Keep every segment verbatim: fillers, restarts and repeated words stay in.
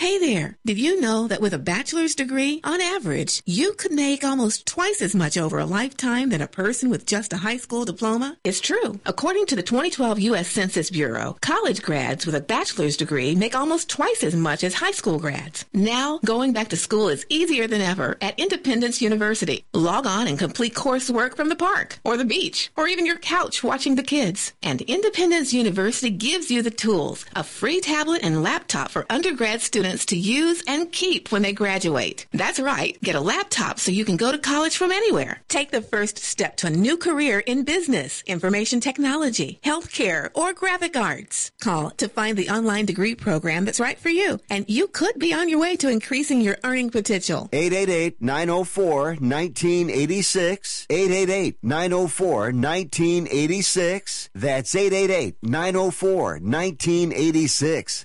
Hey there, did you know that with a bachelor's degree, on average, you could make almost twice as much over a lifetime than a person with just a high school diploma? It's true. According to the twenty twelve U S Census Bureau, college grads with a bachelor's degree make almost twice as much as high school grads. Now, going back to school is easier than ever at Independence University. Log on and complete coursework from the park, or the beach, or even your couch watching the kids. And Independence University gives you the tools, a free tablet and laptop for undergrad students to use and keep when they graduate. That's right. Get a laptop so you can go to college from anywhere. Take the first step to a new career in business, information technology, healthcare, or graphic arts. Call to find the online degree program that's right for you, and you could be on your way to increasing your earning potential. eight eight eight, nine oh four, one nine eight six. eight eight eight, nine oh four, one nine eight six. That's eight eight eight, nine oh four, one nine eight six.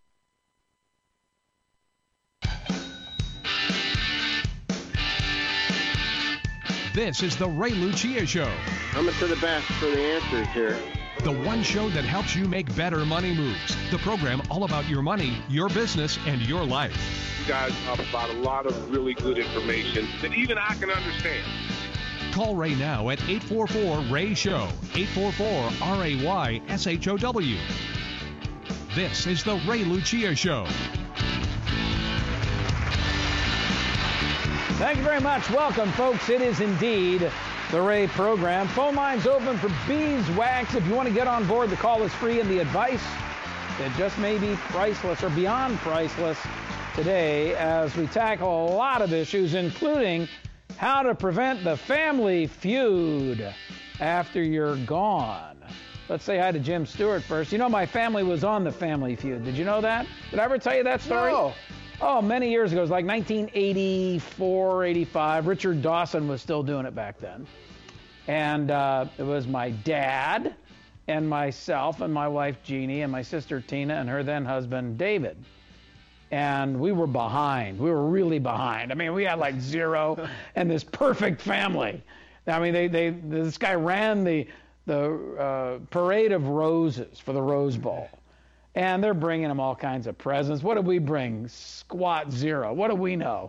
This is the Ray Lucia Show. Coming to the best for the answers here. The one show that helps you make better money moves. The program all about your money, your business, and your life. You guys talk about a lot of really good information that even I can understand. Call Ray now at eight four four, R A Y, SHOW, eight four four, R A Y, S H O W. This is the Ray Lucia Show. Thank you very much. Welcome, folks. It is indeed the Ray program. Phone lines open for beeswax. If you want to get on board, the call is free, and the advice that just may be priceless or beyond priceless today as we tackle a lot of issues, including how to prevent the family feud after you're gone. Let's say hi to Jim Stewart first. You know, my family was on the Family Feud. Did you know that? Did I ever tell you that story? No. Oh, many years ago. It was like nineteen eighty-four, eighty-five. Richard Dawson was still doing it back then. And uh, it was my dad and myself and my wife, Jeannie, and my sister, Tina, and her then husband, David. And we were behind. We were really behind. I mean, we had like zero and this perfect family. I mean, they, they this guy ran the, the uh, parade of roses for the Rose Bowl. And they're bringing them all kinds of presents. What did we bring? Squat zero. What do we know?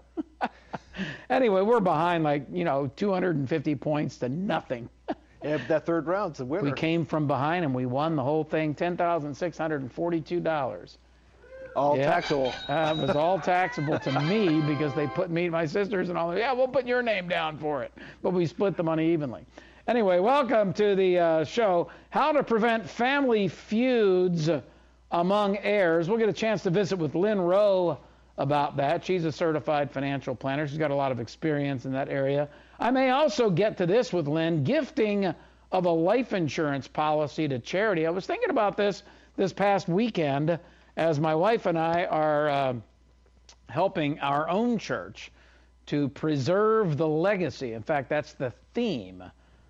Anyway, we're behind like, you know, two hundred fifty points to nothing. Yeah, that third round's a winner. We came from behind and we won the whole thing, ten thousand six hundred forty-two dollars. All yeah. taxable. Uh, it was all taxable to me because they put me and my sisters and all that. Yeah, we'll put your name down for it. But we split the money evenly. Anyway, welcome to the uh, show, How to Prevent Family Feuds Among Heirs. We'll get a chance to visit with Lynn Rowe about that. She's a certified financial planner. She's got a lot of experience in that area. I may also get to this with Lynn, gifting of a life insurance policy to charity. I was thinking about this this past weekend as my wife and I are uh, helping our own church to preserve the legacy. In fact, that's the theme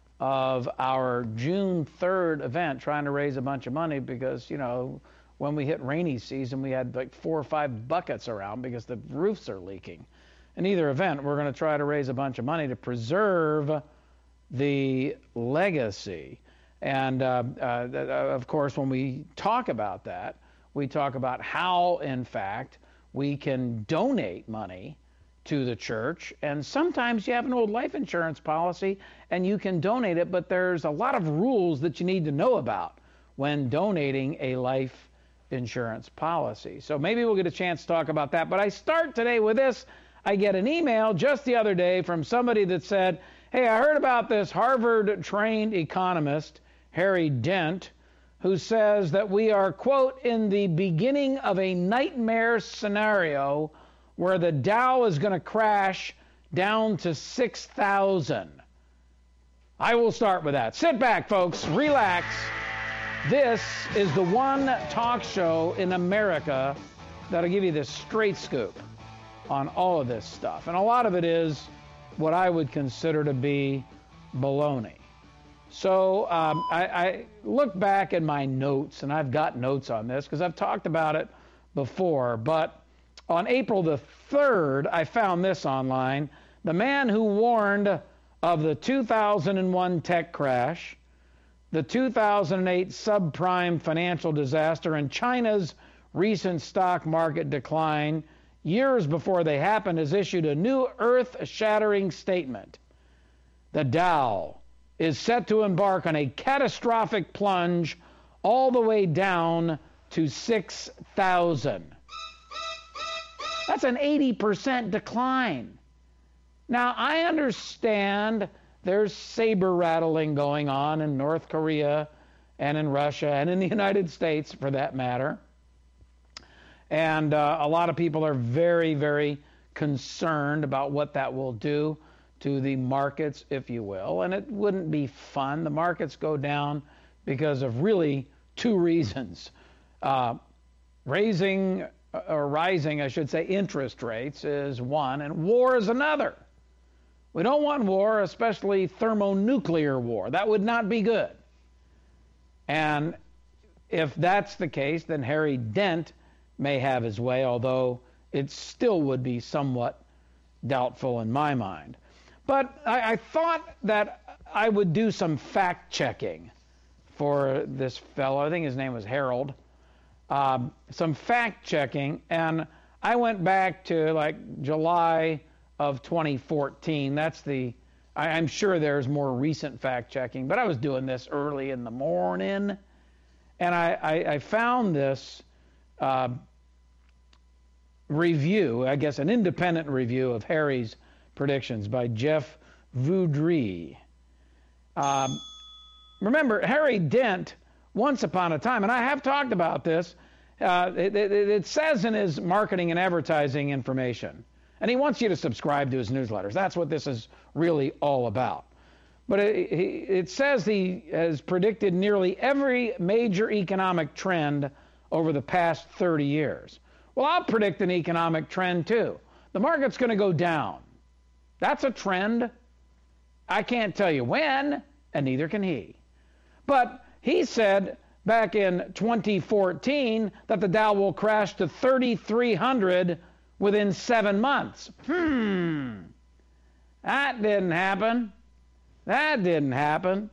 of our June third event, trying to raise a bunch of money because, you know, when we hit rainy season, we had like four or five buckets around because the roofs are leaking. In either event, we're going to try to raise a bunch of money to preserve the legacy. And, uh, uh, of course, when we talk about that, we talk about how, in fact, we can donate money to the church. And sometimes you have an old life insurance policy and you can donate it, but there's a lot of rules that you need to know about when donating a life insurance policy. So maybe we'll get a chance to talk about that. But I start today with this. I get an email just the other day from somebody that said, hey, I heard about this Harvard-trained economist, Harry Dent, who says that we are, quote, in the beginning of a nightmare scenario where the Dow is going to crash down to six thousand. I will start with that. Sit back, folks. Relax. This is the one talk show in America that'll give you this straight scoop on all of this stuff. And a lot of it is what I would consider to be baloney. So um, I, I look back at my notes, and I've got notes on this because I've talked about it before. But on April the third, I found this online. The man who warned of the two thousand one tech crash, the two thousand eight subprime financial disaster, and China's recent stock market decline years before they happen, has issued a new earth-shattering statement. The Dow is set to embark on a catastrophic plunge all the way down to six thousand. That's an eighty percent decline. Now, I understand there's saber rattling going on in North Korea and in Russia and in the United States, for that matter. And uh, a lot of people are very, very concerned about what that will do to the markets, if you will. And it wouldn't be fun. The markets go down because of really two reasons. Uh, raising, or rising, I should say, interest rates is one, and war is another. We don't want war, especially thermonuclear war. That would not be good. And if that's the case, then Harry Dent may have his way, although it still would be somewhat doubtful in my mind. But I, I thought that I would do some fact-checking for this fellow. I think his name was Harold. Um, some fact-checking, and I went back to like July of twenty fourteen. That's the, I, I'm sure there's more recent fact-checking, but I was doing this early in the morning, and I, I, I found this uh, review, I guess an independent review of Harry's predictions by Jeff Voudry. Um, remember, Harry Dent, once upon a time, and I have talked about this, uh, it, it, it says in his marketing and advertising information, and he wants you to subscribe to his newsletters. That's what this is really all about. But it, it says he has predicted nearly every major economic trend over the past thirty years. Well, I'll predict an economic trend too. The market's going to go down. That's a trend. I can't tell you when, and neither can he. But he said back in twenty fourteen that the Dow will crash to thirty-three hundred within seven months. Hmm. That didn't happen. That didn't happen.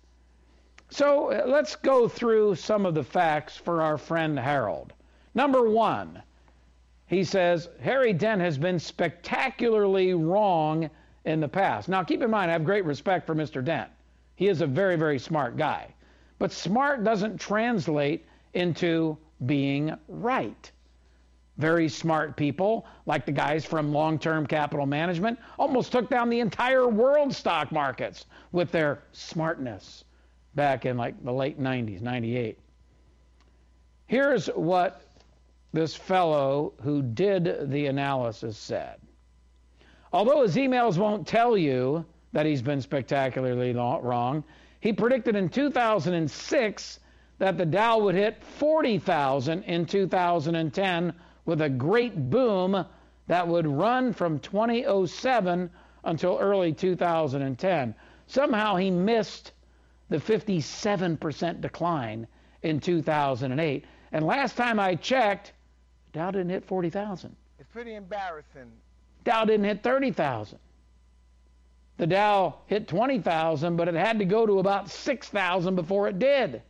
So uh, let's go through some of the facts for our friend Harold. Number one, he says, Harry Dent has been spectacularly wrong in the past. Now, keep in mind, I have great respect for Mister Dent. He is a very, very smart guy. But smart doesn't translate into being right. Very smart people, like the guys from Long-Term Capital Management, almost took down the entire world stock markets with their smartness back in like the late nineties, ninety-eight. Here's what this fellow who did the analysis said. Although his emails won't tell you that he's been spectacularly wrong, he predicted in two thousand six that the Dow would hit forty thousand in two thousand ten with a great boom that would run from twenty oh seven until early two thousand ten. Somehow he missed the fifty-seven percent decline in two thousand eight. And last time I checked, Dow didn't hit forty thousand. It's pretty embarrassing. Dow didn't hit thirty thousand. The Dow hit twenty thousand, but it had to go to about six thousand before it did.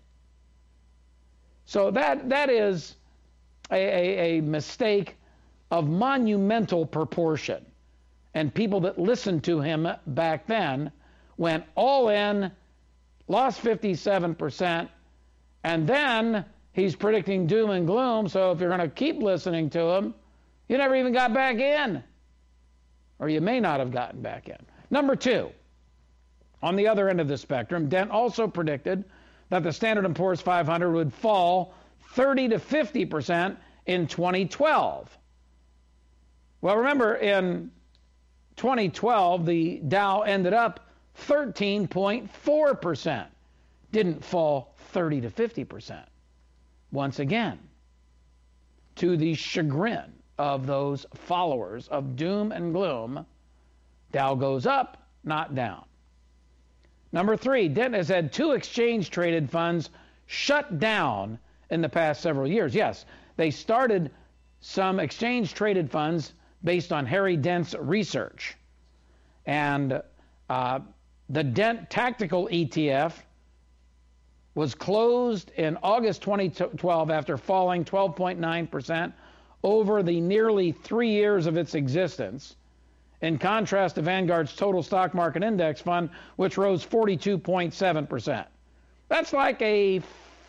So that that is a, a, a mistake of monumental proportion. And people that listened to him back then went all in, lost fifty-seven percent, and then he's predicting doom and gloom, so if you're going to keep listening to him, you never even got back in. Or you may not have gotten back in. Number two, on the other end of the spectrum, Dent also predicted that the Standard and Poor's five hundred would fall thirty to fifty percent in twenty twelve. Well, remember, in twenty twelve, the Dow ended up thirteen point four percent. Didn't fall thirty to fifty percent. Once again, to the chagrin of those followers of doom and gloom, Dow goes up, not down. Number three, Dent has had two exchange-traded funds shut down in the past several years. Yes, they started some exchange-traded funds based on Harry Dent's research. And uh, the Dent Tactical E T F was closed in August twenty twelve after falling twelve point nine percent over the nearly three years of its existence, in contrast to Vanguard's total stock market index fund, which rose forty-two point seven percent. That's like a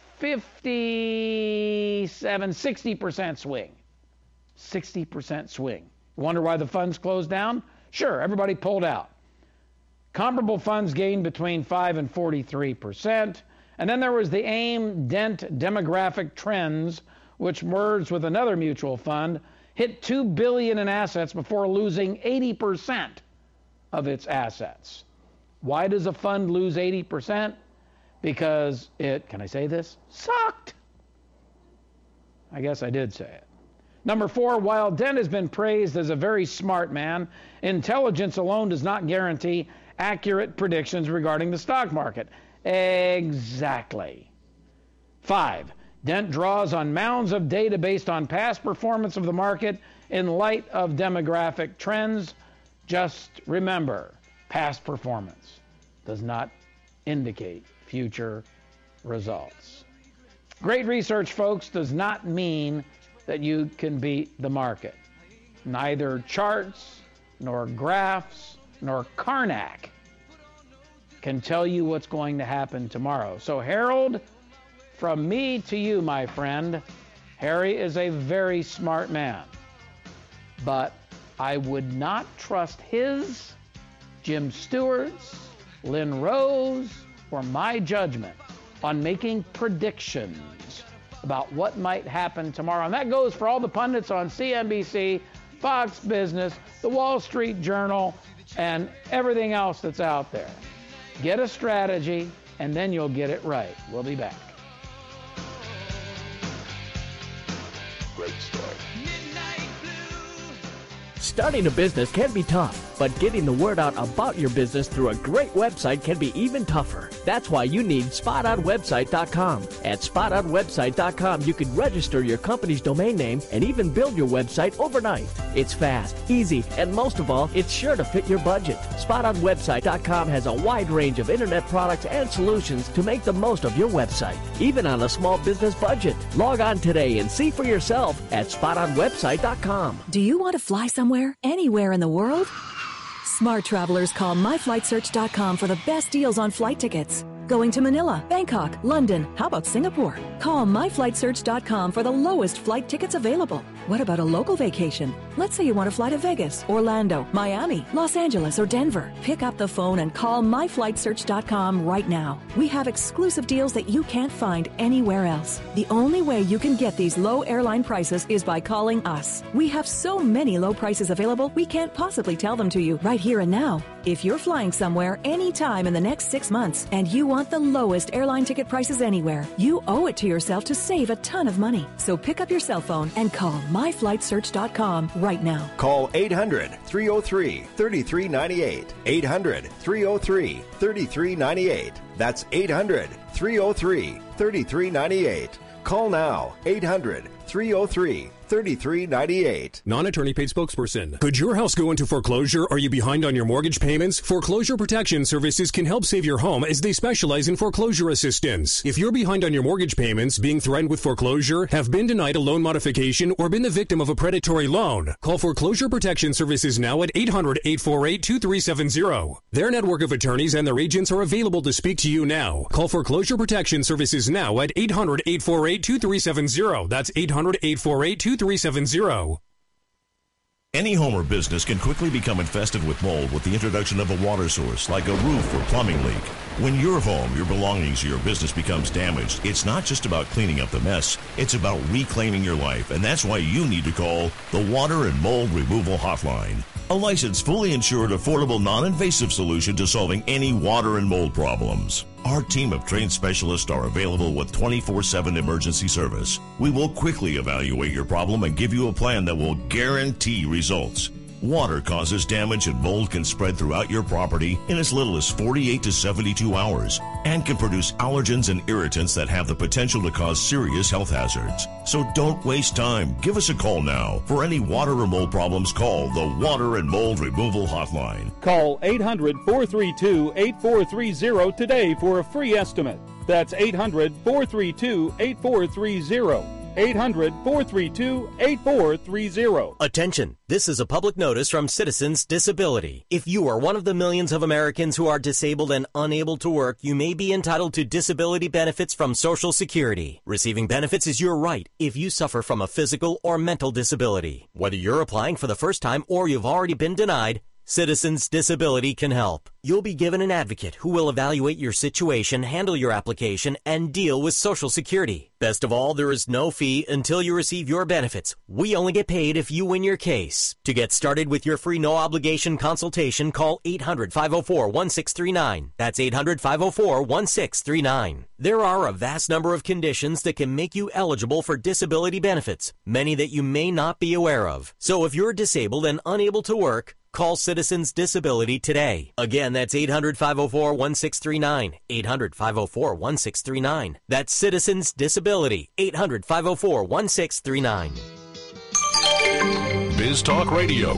fifty-seven, sixty percent swing. sixty percent swing. Wonder why the funds closed down? Sure, everybody pulled out. Comparable funds gained between five and forty-three percent. And then there was the AIM Dent Demographic Trends, which merged with another mutual fund, hit two billion dollars in assets before losing eighty percent of its assets. Why does a fund lose eighty percent? Because it, can I say this? Sucked. I guess I did say it. Number four, while Dent has been praised as a very smart man, intelligence alone does not guarantee accurate predictions regarding the stock market. Exactly. Five, Dent draws on mounds of data based on past performance of the market in light of demographic trends. Just remember, past performance does not indicate future results. Great research, folks, does not mean that you can beat the market. Neither charts, nor graphs, nor Karnak can tell you what's going to happen tomorrow. So, Harold, from me to you, my friend, Harry is a very smart man. But I would not trust his, Jim Stewart's, Lynn Rose, or my judgment on making predictions about what might happen tomorrow. And that goes for all the pundits on C N B C, Fox Business, the Wall Street Journal, and everything else that's out there. Get a strategy, and then you'll get it right. We'll be back. Great start. Starting a business can be tough, but getting the word out about your business through a great website can be even tougher. That's why you need spot on website dot com. At spot on website dot com, you can register your company's domain name and even build your website overnight. It's fast, easy, and most of all, it's sure to fit your budget. spot on website dot com has a wide range of internet products and solutions to make the most of your website, even on a small business budget. Log on today and see for yourself at spot on website dot com. Do you want to fly somewhere, anywhere in the world? Smart travelers call my flight search dot com for the best deals on flight tickets. Going to Manila, Bangkok, London, how about Singapore? Call my flight search dot com for the lowest flight tickets available. What about a local vacation? Let's say you want to fly to Vegas, Orlando, Miami, Los Angeles, or Denver. Pick up the phone and call my flight search dot com right now. We have exclusive deals that you can't find anywhere else. The only way you can get these low airline prices is by calling us. We have so many low prices available, we can't possibly tell them to you right here and now. If you're flying somewhere anytime in the next six months and you want the lowest airline ticket prices anywhere, you owe it to yourself to save a ton of money. So pick up your cell phone and call my flight search dot com right now. Call eight hundred, three oh three, three three nine eight. eight hundred, three oh three, three three nine eight. That's eight hundred, three oh three, three three nine eight. Call now. eight hundred, three oh three, three three nine eight. Non-attorney paid spokesperson. Could your house go into foreclosure? Are you behind on your mortgage payments? Foreclosure Protection Services can help save your home as they specialize in foreclosure assistance. If you're behind on your mortgage payments, being threatened with foreclosure, have been denied a loan modification, or been the victim of a predatory loan, call Foreclosure Protection Services now at eight hundred, eight four eight, two three seven zero. Their network of attorneys and their agents are available to speak to you now. Call Foreclosure Protection Services now at eight hundred, eight four eight, two three seven zero. That's eight hundred, eight four eight, two three seven zero. Any home or business can quickly become infested with mold with the introduction of a water source, like a roof or plumbing leak. When your home, your belongings, or your business becomes damaged, it's not just about cleaning up the mess, it's about reclaiming your life, and that's why you need to call the Water and Mold Removal Hotline. A licensed, fully insured, affordable, non-invasive solution to solving any water and mold problems. Our team of trained specialists are available with twenty-four seven emergency service. We will quickly evaluate your problem and give you a plan that will guarantee results. Water causes damage and mold can spread throughout your property in as little as forty-eight to seventy-two hours and can produce allergens and irritants that have the potential to cause serious health hazards. So don't waste time. Give us a call now. For any water or mold problems, call the Water and Mold Removal Hotline. Call eight hundred, four three two, eight four three zero today for a free estimate. That's eight hundred, four three two, eight four three zero. eight hundred, four three two, eight four three zero. Attention, this is a public notice from Citizens Disability. If you are one of the millions of Americans who are disabled and unable to work, you may be entitled to disability benefits from Social Security. Receiving benefits is your right if you suffer from a physical or mental disability. Whether you're applying for the first time or you've already been denied, Citizens Disability can help. You'll be given an advocate who will evaluate your situation, handle your application, and deal with Social Security. Best of all, there is no fee until you receive your benefits. We only get paid if you win your case. To get started with your free no-obligation consultation, call eight hundred, five oh four, one six three nine. That's eight hundred, five oh four, one six three nine. There are a vast number of conditions that can make you eligible for disability benefits, many that you may not be aware of. So if you're disabled and unable to work, call Citizens Disability today. Again, that's eight hundred, five oh four, one six three nine. eight hundred, five oh four, one six three nine. That's Citizens Disability. eight hundred, five oh four, one six three nine. Biz Talk Radio.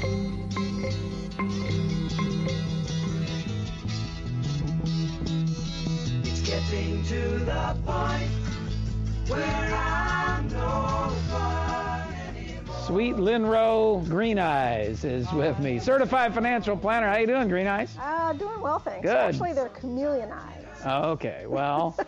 It's getting to the point where I'm no fun anymore. Sweet Linrow Green Eyes is with me. Certified financial planner. How you doing, Green Eyes? Uh, doing well, thanks. Good. Actually, they're chameleon eyes. Okay, well,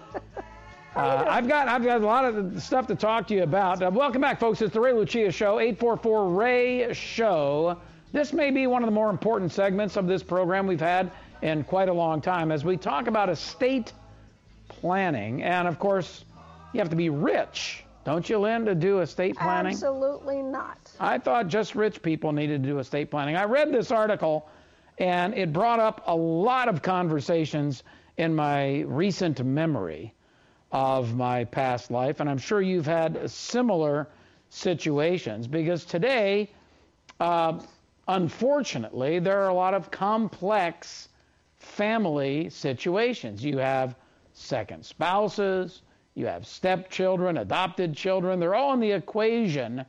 uh, I've got I've got a lot of stuff to talk to you about. Uh, welcome back, folks. It's the Ray Lucia Show, eight four four, Ray Show. This may be one of the more important segments of this program we've had in quite a long time as we talk about estate planning. And, of course, you have to be rich, don't you, Lynn, to do estate planning? Absolutely not. I thought just rich people needed to do estate planning. I read this article, and it brought up a lot of conversations in my recent memory of my past life, and I'm sure you've had similar situations, because today, uh, unfortunately, there are a lot of complex family situations. You have second spouses, you have stepchildren, adopted children. They're all in the equation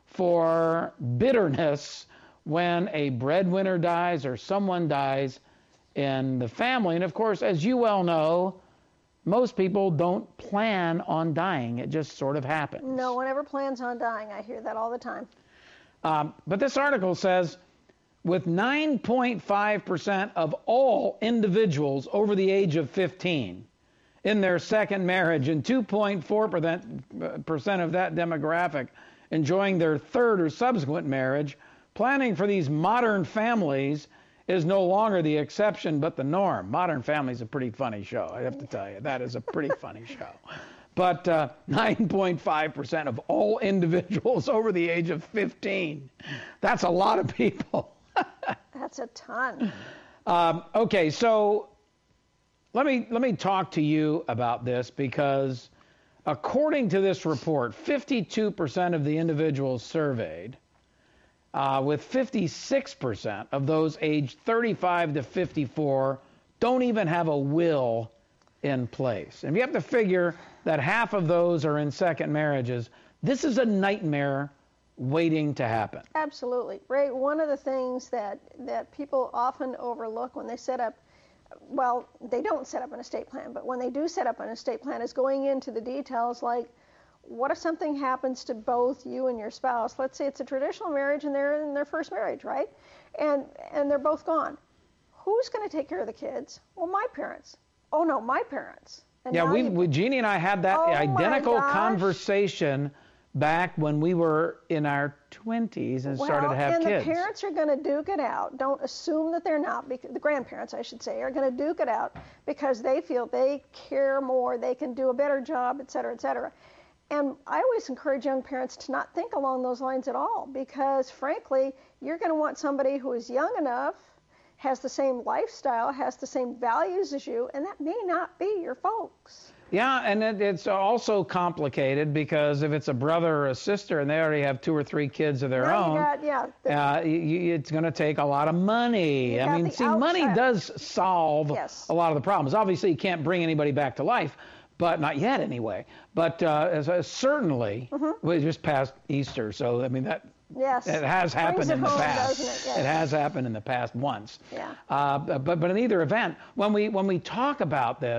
for bitterness when a breadwinner dies or someone dies in the family. And of course, as you well know, most people don't plan on dying. It just sort of happens. No one ever plans on dying. I hear that all the time. Um, but this article says, with nine point five percent of all individuals over the age of fifteen in their second marriage and two point four percent of that demographic enjoying their third or subsequent marriage, planning for these modern families is no longer the exception but the norm. Modern Family is a pretty funny show, I have to tell you. That is a pretty funny show. But uh, nine point five percent of all individuals over the age of fifteen. That's a lot of people. That's a ton. Um, okay, so let me let me talk to you about this, because according to this report, fifty-two percent of the individuals surveyed, uh, with fifty-six percent of those aged thirty-five to fifty-four, don't even have a will in place. And you have to figure that half of those are in second marriages. This is a nightmare waiting to happen. Absolutely. Ray, one of the things that, that people often overlook when they set up, well, they don't set up an estate plan, but when they do set up an estate plan, is going into the details like, what if something happens to both you and your spouse? Let's say it's a traditional marriage and they're in their first marriage, right? And and they're both gone. Who's going to take care of the kids? Well, my parents. Oh, no, my parents. And yeah, we, you... we, Jeannie and I had that oh identical conversation back when we were in our twenties and well, started to have and kids. And the parents are going to duke it out. Don't assume that they're not. Because, the grandparents, I should say, are going to duke it out because they feel they care more, they can do a better job, et cetera, et cetera. And I always encourage young parents to not think along those lines at all, because, frankly, you're going to want somebody who is young enough, has the same lifestyle, has the same values as you, and that may not be your folks. Yeah, and it, it's also complicated because if it's a brother or a sister and they already have two or three kids of their now own, you got, yeah, the, uh, you, it's going to take a lot of money. I mean, see, outside. money does solve yes. a lot of the problems. Obviously, you can't bring anybody back to life, but not yet anyway. But uh, as, uh, certainly, mm-hmm. we just passed Easter, so I mean that. Yes. It has happened it in the home, past. It? Yes. It has happened in the past once. Yeah. Uh, but but in either event, when we when we talk about this,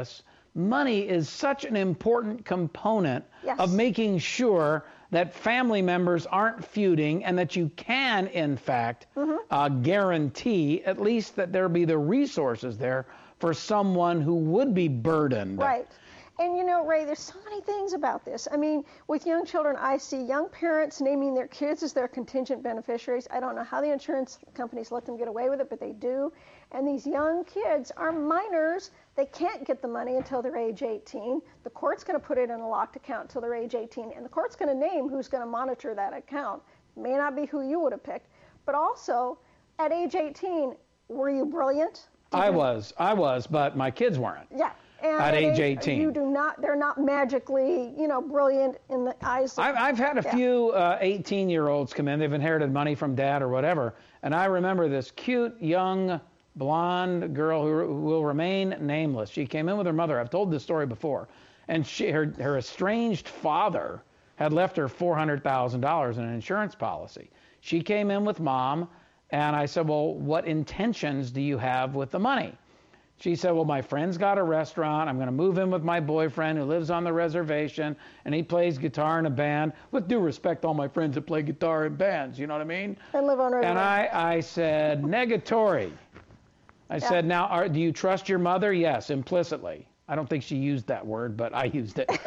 money is such an important component Yes. of making sure that family members aren't feuding and that you can, in fact, Mm-hmm. uh, guarantee at least that there be the resources there for someone who would be burdened. Right. And you know, Ray, there's so many things about this. I mean, with young children, I see young parents naming their kids as their contingent beneficiaries. I don't know how the insurance companies let them get away with it, but they do. And these young kids are minors. They can't get the money until they're age eighteen. The court's going to put it in a locked account until they're age eighteen, and the court's going to name who's going to monitor that account. May not be who you would have picked, but also at age eighteen, were you brilliant? Did I you- was, I was, but my kids weren't. Yeah. And At age eighteen. you do not. They're not magically, you know, brilliant in the eyes. Of, I've, I've had a yeah. few uh, eighteen-year-olds come in. They've inherited money from dad or whatever. And I remember this cute, young, blonde girl who, who will remain nameless. She came in with her mother. I've told this story before. And she, her, her estranged father had left her four hundred thousand dollars in an insurance policy. She came in with mom, and I said, well, what intentions do you have with the money? She said, well, my friend's got a restaurant. I'm going to move in with my boyfriend who lives on the reservation, and he plays guitar in a band. With due respect, all my friends that play guitar in bands, you know what I mean? And live on reservation. And I, I said, negatory. I Yeah. said, now, are, do you trust your mother? Yes, implicitly. I don't think she used that word, but I used it.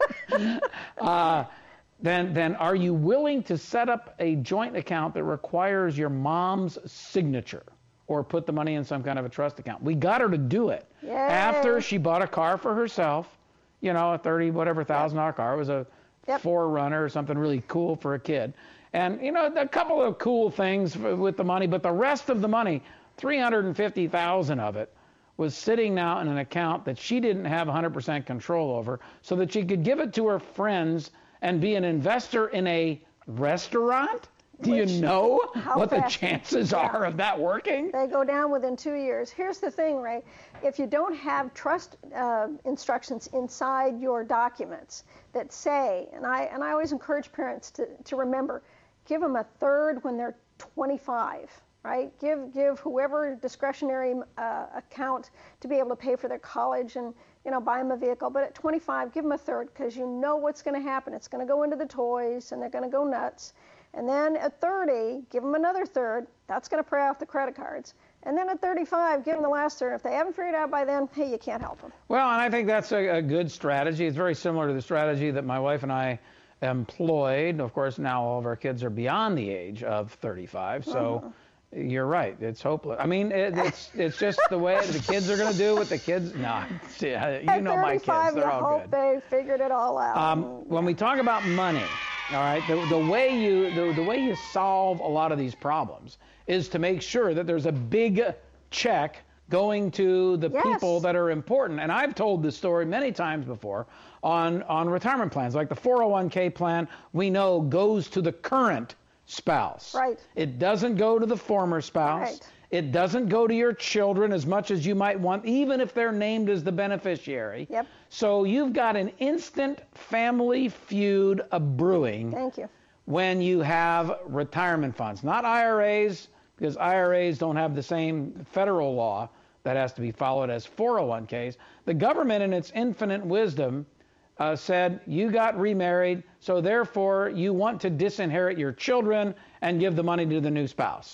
uh, then, then are you willing to set up a joint account that requires your mom's signature? Or put the money in some kind of a trust account. We got her to do it. Yay. After she bought a car for herself, you know, a thirty whatever thousand dollar car. It was a Yep. Forerunner or something really cool for a kid. And, you know, a couple of cool things f- with the money, but the rest of the money, three hundred fifty thousand of it, was sitting now in an account that she didn't have one hundred percent control over, so that she could give it to her friends and be an investor in a restaurant? Do Which- you know how what the fast- chances Yeah. are of that working? They go down within two years. Here's the thing, Ray. If you don't have trust uh, instructions inside your documents that say, and I and I always encourage parents to, to remember, give them a third when they're twenty-five, right? Give give whoever discretionary uh, account to be able to pay for their college and, you know, buy them a vehicle. But at twenty-five, give them a third, because you know what's going to happen. It's going to go into the toys, and they're going to go nuts. And then at thirty, give them another third. That's going to pay off the credit cards. And then at thirty-five, give them the last third. If they haven't figured it out by then, hey, you can't help them. Well, and I think that's a, a good strategy. It's very similar to the strategy that my wife and I employed. Of course, now all of our kids are beyond the age of thirty-five, so uh-huh. You're right. It's hopeless. I mean, it, it's it's just the way the kids are going to do what the kids. No, yeah, you At know my kids. thirty-five, They're you all hope good. they figured it all out. Um, when we talk about money, all right, the, the way you the, the way you solve a lot of these problems is to make sure that there's a big check going to the Yes. people that are important. And I've told this story many times before on on retirement plans, like the four oh one k plan. We know goes to the current spouse. Right. It doesn't go to the former spouse. Right. It doesn't go to your children as much as you might want, even if they're named as the beneficiary. Yep. So you've got an instant family feud a brewing Thank you. when you have retirement funds, not I R As, because I R As don't have the same federal law that has to be followed as four oh one k's. The government, in its infinite wisdom, uh, said you got remarried, so therefore you want to disinherit your children and give the money to the new spouse.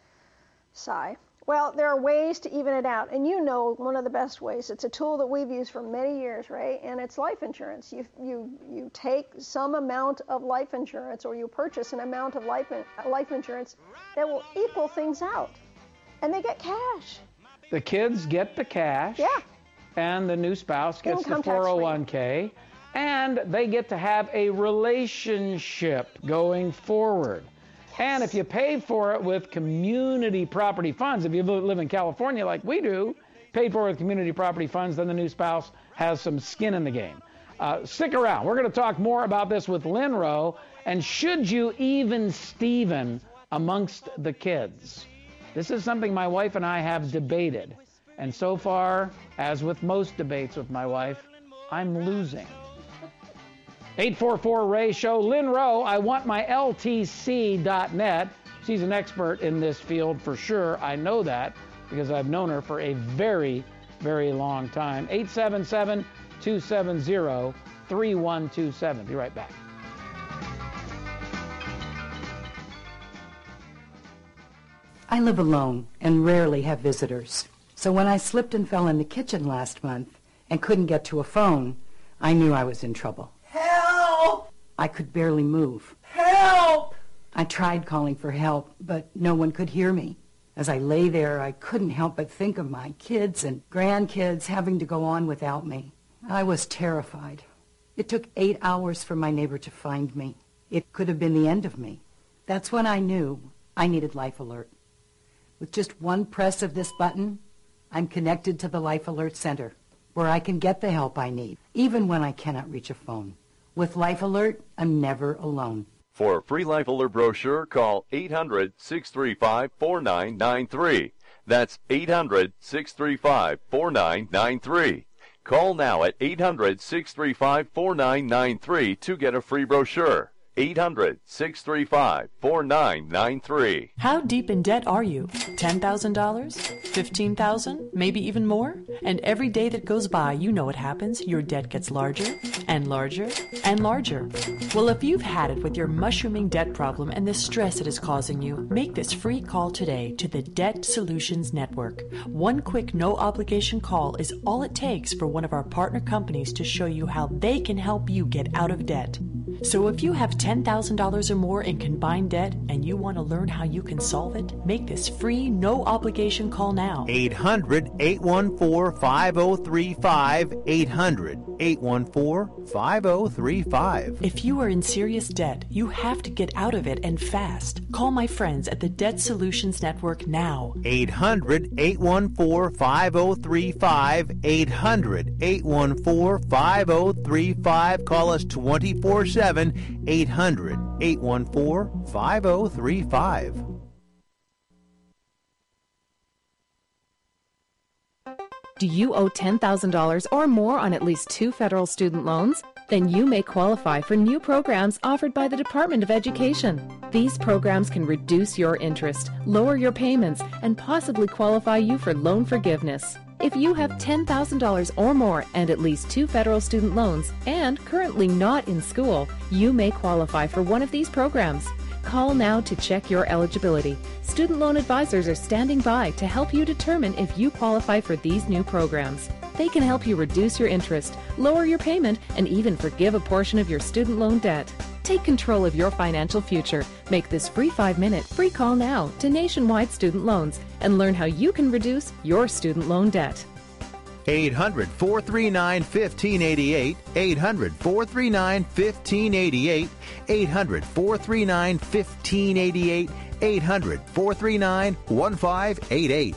Sigh. Well, there are ways to even it out, and you know one of the best ways. It's a tool that we've used for many years, right? And it's life insurance. You you you take some amount of life insurance, or you purchase an amount of life in, life insurance that will equal things out, and they get cash. The kids get the cash, Yeah. and the new spouse gets Income the tax-free. four oh one k, and they get to have a relationship going forward. And if you pay for it with community property funds, if you live in California like we do, paid for with community property funds, then the new spouse has some skin in the game. Uh, stick around. We're going to talk more about this with Lynn Rowe, and should you even Steven amongst the kids? This is something my wife and I have debated. And so far, as with most debates with my wife, I'm losing. eight four four Ray Show. Lynn Rowe, I want my L T C dot net. She's an expert in this field for sure. I know that because I've known her for a very, very long time. eight seven seven, two seven zero, three one two seven. Be right back. I live alone and rarely have visitors. So when I slipped and fell in the kitchen last month and couldn't get to a phone, I knew I was in trouble. Help! I could barely move. Help! I tried calling for help, but no one could hear me. As I lay there, I couldn't help but think of my kids and grandkids having to go on without me. I was terrified. It took eight hours for my neighbor to find me. It could have been the end of me. That's when I knew I needed Life Alert. With just one press of this button, I'm connected to the Life Alert Center, where I can get the help I need, even when I cannot reach a phone. With Life Alert, I'm never alone. For a free Life Alert brochure, call eight hundred, six three five, four nine nine three. That's eight hundred, six three five, four nine nine three. Call now at eight hundred, six three five, four nine nine three to get a free brochure. eight hundred, six three five, four nine nine three. How deep in debt are you? ten thousand dollars? fifteen thousand dollars? Maybe even more? And every day that goes by, you know what happens. Your debt gets larger and larger and larger. Well, if you've had it with your mushrooming debt problem and the stress it is causing you, make this free call today to the Debt Solutions Network. One quick no-obligation call is all it takes for one of our partner companies to show you how they can help you get out of debt. So if you have ten thousand dollars or more in combined debt and you want to learn how you can solve it, make this free, no-obligation call now. eight hundred, eight one four, five oh three five. eight hundred, eight one four, five oh three five. If you are in serious debt, you have to get out of it and fast. Call my friends at the Debt Solutions Network now. eight hundred, eight one four, five oh three five. eight hundred, eight one four, five oh three five. Call us twenty-four seven. eight hundred, eight one four, five oh three five. Do you owe ten thousand dollars or more on at least two federal student loans? Then you may qualify for new programs offered by the Department of Education. These programs can reduce your interest, lower your payments, and possibly qualify you for loan forgiveness. If you have ten thousand dollars or more and at least two federal student loans and currently not in school, you may qualify for one of these programs. Call now to check your eligibility. Student loan advisors are standing by to help you determine if you qualify for these new programs. They can help you reduce your interest, lower your payment, and even forgive a portion of your student loan debt. Take control of your financial future. Make this free five-minute free call now to Nationwide Student Loans and learn how you can reduce your student loan debt. eight hundred, four three nine, one five eight eight. eight hundred, four three nine, one five eight eight. eight hundred, four three nine, one five eight eight. eight hundred, four three nine, one five eight eight.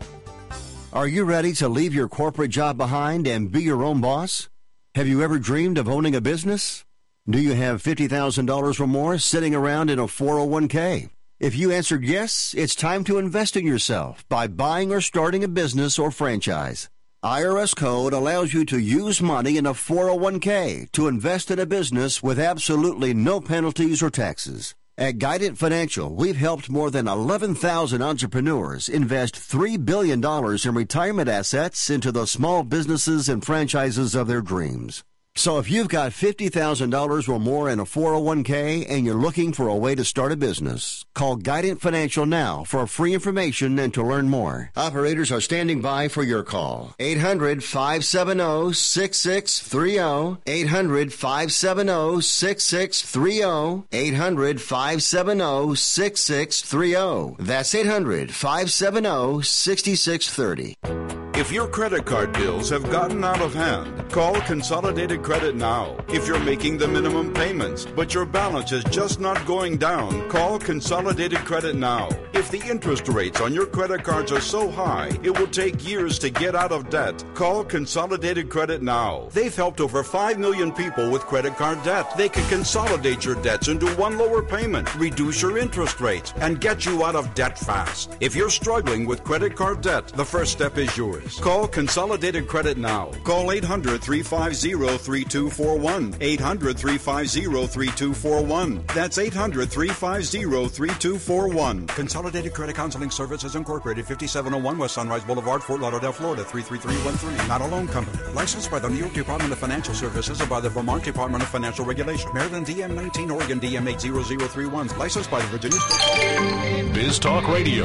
Are you ready to leave your corporate job behind and be your own boss? Have you ever dreamed of owning a business? Do you have fifty thousand dollars or more sitting around in a four oh one k? If you answered yes, it's time to invest in yourself by buying or starting a business or franchise. I R S code allows you to use money in a four oh one k to invest in a business with absolutely no penalties or taxes. At Guidant Financial, we've helped more than eleven thousand entrepreneurs invest three billion dollars in retirement assets into the small businesses and franchises of their dreams. So if you've got fifty thousand dollars or more in a four oh one k and you're looking for a way to start a business, call Guidant Financial now for free information and to learn more. Operators are standing by for your call. eight hundred, five seven zero, six six three zero. eight hundred, five seven zero, six six three zero. eight hundred, five seven zero, six six three zero. That's eight hundred, five seven zero, six six three zero. If your credit card bills have gotten out of hand, call Consolidated Credit now. If you're making the minimum payments, but your balance is just not going down, call Consolidated Credit now. If the interest rates on your credit cards are so high, it will take years to get out of debt, call Consolidated Credit now. They've helped over five million people with credit card debt. They can consolidate your debts into one lower payment, reduce your interest rates, and get you out of debt fast. If you're struggling with credit card debt, the first step is yours. dollars. Call Consolidated Credit now. Call eight hundred, three five zero, three two four one. eight hundred, three five zero, three two four one. That's eight hundred, three five zero, three two four one. Consolidated Credit Counseling Services Incorporated, fifty-seven oh one West Sunrise Boulevard, Fort Lauderdale, Florida, three three three one three. Not a loan company. Licensed by the New York Department of Financial Services and by the Vermont Department of Financial Regulation. Maryland D M nineteen, Oregon D M eight zero zero three one. Licensed by the Virginia State. Biz Talk Radio.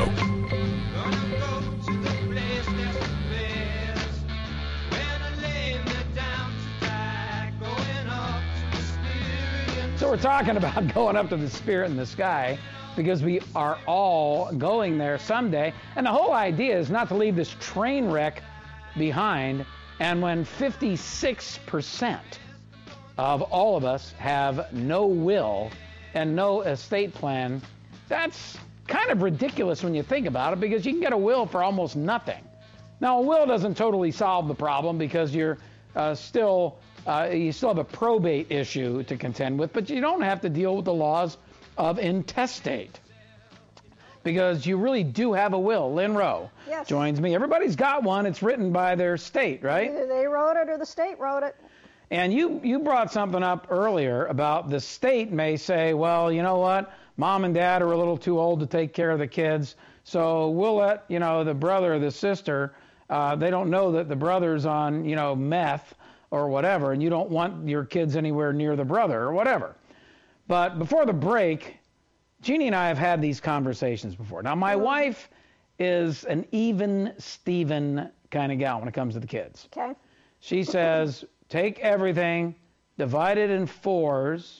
So we're talking about going up to the Spirit in the sky because we are all going there someday. And the whole idea is not to leave this train wreck behind. And when fifty-six percent of all of us have no will and no estate plan, that's kind of ridiculous when you think about it, because you can get a will for almost nothing. Now, a will doesn't totally solve the problem because you're uh, still uh, you still have a probate issue to contend with, but you don't have to deal with the laws of intestate, because you really do have a will. Lynn Rowe yes. joins me. Everybody's got one. It's written by their state, right? Either they wrote it or the state wrote it. And you, you brought something up earlier about the state may say, well, you know what? Mom and dad are a little too old to take care of the kids, so we'll let, you know, the brother or the sister, uh, they don't know that the brother's on, you know, meth or whatever, and you don't want your kids anywhere near the brother or whatever. But before the break, Jeannie and I have had these conversations before. Now, my wife is an even Steven kind of gal when it comes to the kids. Okay. She says, take everything, divide it in fours,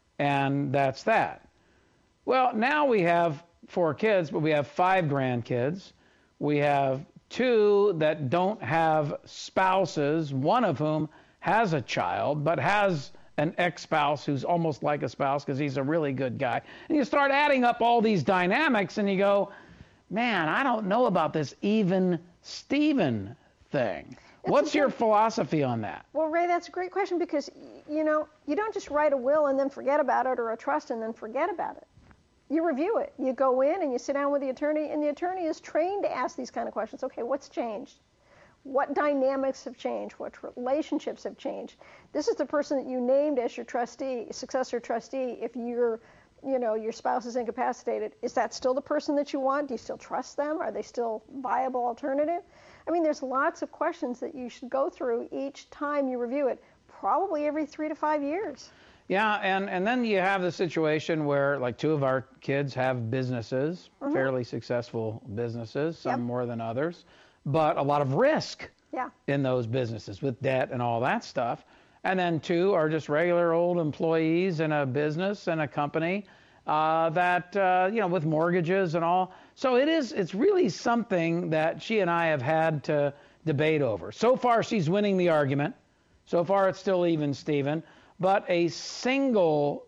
and that's that. Well, now we have four kids, but we have five grandkids. We have two that don't have spouses, one of whom has a child, but has an ex-spouse who's almost like a spouse because he's a really good guy. And you start adding up all these dynamics and you go, man, I don't know about this even Steven thing. That's What's your philosophy on that? Well, Ray, that's a great question, because, you know, you don't just write a will and then forget about it, or a trust and then forget about it. You review it. You go in and you sit down with the attorney, and the attorney is trained to ask these kind of questions. Okay, what's changed? What dynamics have changed? What relationships have changed? This is the person that you named as your trustee, successor trustee. If your, you know, your spouse is incapacitated, is that still the person that you want? Do you still trust them? Are they still viable alternative? I mean, there's lots of questions that you should go through each time you review it, probably every three to five years. Yeah, and, and then you have the situation where, like, two of our kids have businesses, mm-hmm. fairly successful businesses, some yep. more than others, but a lot of risk yeah. in those businesses with debt and all that stuff. And then two are just regular old employees in a business and a company uh, that, uh, you know, with mortgages and all. So it is, it's really something that she and I have had to debate over. So far, she's winning the argument. So far, it's still even, Steven. But a single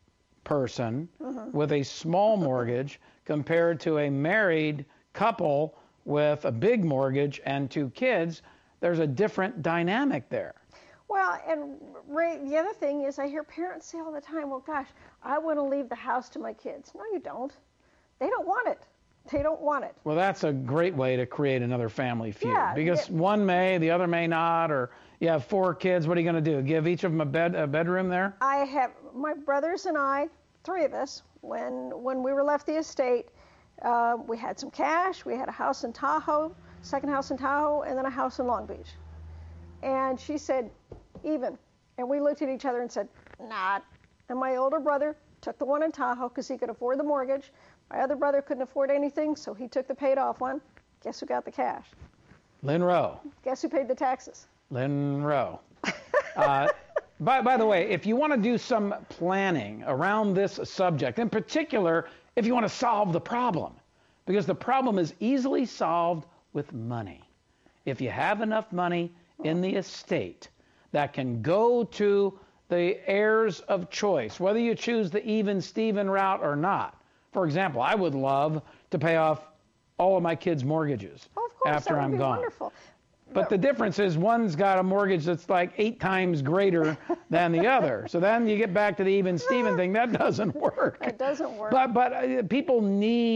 person mm-hmm. with a small mortgage compared to a married couple with a big mortgage and two kids, there's a different dynamic there. Well, and Ray, the other thing is I hear parents say all the time, well, gosh, I want to leave the house to my kids. No, you don't. They don't want it. They don't want it. Well, that's a great way to create another family feud. Yeah, because it, one may, the other may not, or you have four kids. What are you going to do? Give each of them a bed, a bedroom there? I have, my brothers and I, three of us, when when we were left the estate, uh, we had some cash. We had a house in Tahoe, second house in Tahoe, and then a house in Long Beach. And she said, even. And we looked at each other and said, not. And my older brother took the one in Tahoe because he could afford the mortgage. My other brother couldn't afford anything, so he took the paid off one. Guess who got the cash? Lynn Rowe. Guess who paid the taxes? Lynn Rowe. uh, by, by the way, if you want to do some planning around this subject, in particular, if you want to solve the problem, because the problem is easily solved with money. If you have enough money in the estate that can go to the heirs of choice, whether you choose the even Steven route or not. For example, I would love to pay off all of my kids' mortgages oh, of course, after that would I'm be gone. Wonderful. But the difference is one's got a mortgage that's like eight times greater than the other. So then you get back to the even Steven thing. That doesn't work. It doesn't work. But but uh, people need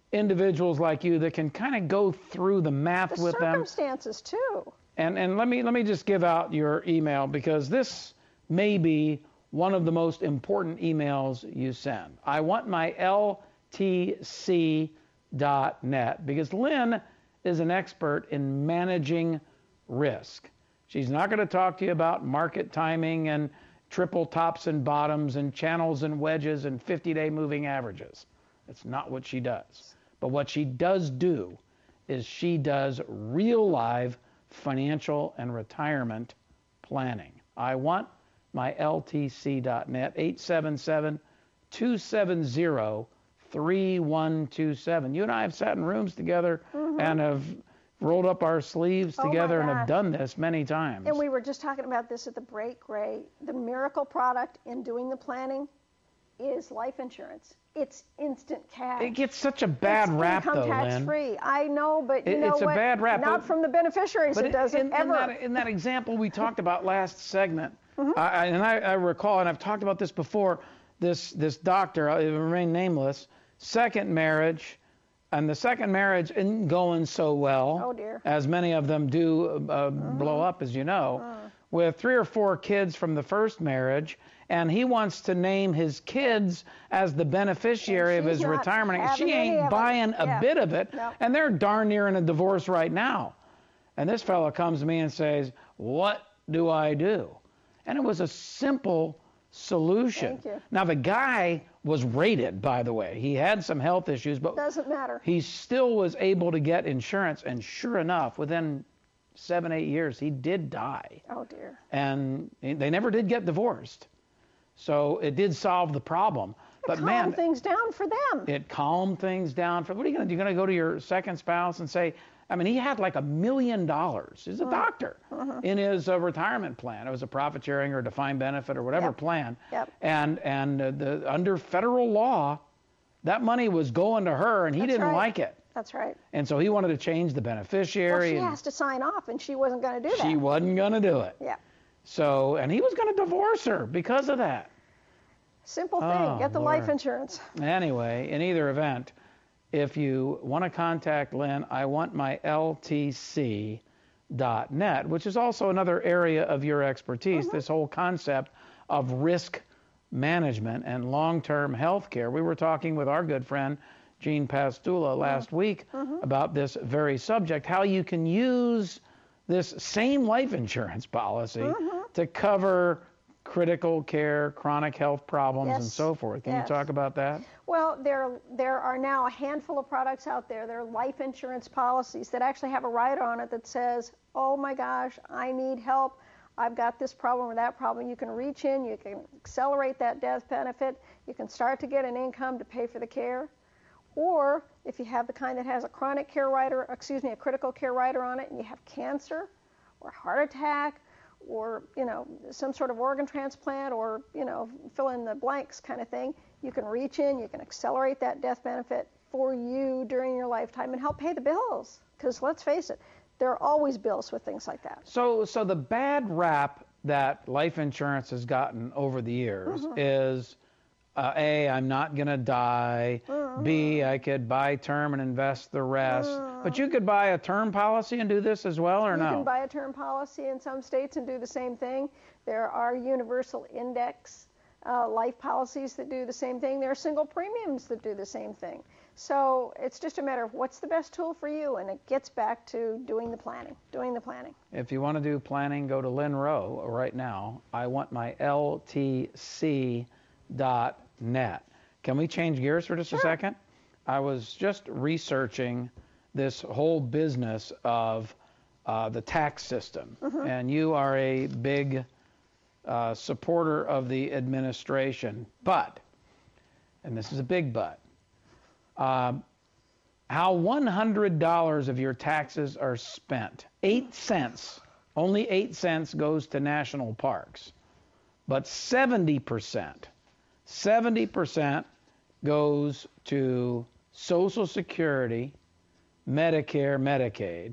individuals like you that can kind of go through the math the with them. Circumstances too. And and let me let me just give out your email, because this may be one of the most important emails you send. I want my L T C dot net, because Lynn is an expert in managing risk. She's not going to talk to you about market timing and triple tops and bottoms and channels and wedges and fifty-day moving averages. That's not what she does. But what she does do is she does real live financial and retirement planning. I want my L T C dot net, eight seven seven, two seven zero, three one two seven. You and I have sat in rooms together mm-hmm. and have rolled up our sleeves oh together and have done this many times. And we were just talking about this at the break, Ray. The miracle product in doing the planning is life insurance. It's instant cash. It gets such a bad it's rap, though, Lynn. Income tax free. I know, but you it, know it's what? It's a bad rap. Not but, from the beneficiaries. But it doesn't in, ever. In that, in that example we talked about last segment, mm-hmm. I, and I, I recall, and I've talked about this before, this this doctor, it will remain nameless, second marriage, and the second marriage isn't going so well, oh dear. as many of them do uh, mm-hmm. blow up, as you know, mm. with three or four kids from the first marriage, and he wants to name his kids as the beneficiary of his retirement. She ain't buying a yeah. bit of it, no. and they're darn near in a divorce right now. And this fellow comes to me and says, what do I do? And it was a simple solution. Thank you. Now, the guy was rated, by the way. He had some health issues, but doesn't matter. He still was able to get insurance, and sure enough, within seven, eight years, he did die. Oh, dear. And they never did get divorced. So it did solve the problem. It but calmed man, things down for them. It calmed things down for. What are you going to do? You're going to go to your second spouse and say, I mean, he had like a million dollars. He's a uh-huh. doctor uh-huh. in his uh, retirement plan. It was a profit sharing or defined benefit or whatever yep. plan. Yep. And and uh, the under federal law, that money was going to her, and he That's didn't right. like it. That's right. And so he wanted to change the beneficiary. Well, she and has to sign off, and she wasn't going to do that. She wasn't going to do it. Yeah. So, and he was going to divorce her because of that. Simple thing. Oh, Get the Lord. life insurance. Anyway, in either event, if you want to contact Lynn, I want my L T C dot net, which is also another area of your expertise, mm-hmm. this whole concept of risk management and long-term health care. We were talking with our good friend, Gene Pastula, last mm-hmm. week mm-hmm. about this very subject, how you can use this same life insurance policy mm-hmm. to cover critical care, chronic health problems, yes. and so forth. Can yes. you talk about that? Well, there there are now a handful of products out there. There are life insurance policies that actually have a rider on it that says, oh my gosh, I need help. I've got this problem or that problem. You can reach in, you can accelerate that death benefit, you can start to get an income to pay for the care. Or if you have the kind that has a chronic care rider, excuse me, a critical care rider on it, and you have cancer or heart attack, or, you know, some sort of organ transplant, or, you know, fill in the blanks kind of thing, you can reach in, you can accelerate that death benefit for you during your lifetime and help pay the bills. Because let's face it, there are always bills with things like that. So, so the bad rap that life insurance has gotten over the years mm-hmm. is, uh, A, I'm not going to die. Mm-hmm. B, I could buy term and invest the rest. Mm-hmm. But you could buy a term policy and do this as well, or you no? You can buy a term policy in some states and do the same thing. There are universal index uh, life policies that do the same thing. There are single premiums that do the same thing. So it's just a matter of what's the best tool for you, and it gets back to doing the planning, doing the planning. If you want to do planning, go to Lynn Rowe right now. I want my L T C dot net. Can we change gears for just sure. a second? I was just researching this whole business of uh, the tax system, mm-hmm. and you are a big uh, supporter of the administration, but, and this is a big but, uh, how one hundred dollars of your taxes are spent. Eight cents, only eight cents goes to national parks, but seventy percent, seventy percent goes to Social Security, Medicare, Medicaid,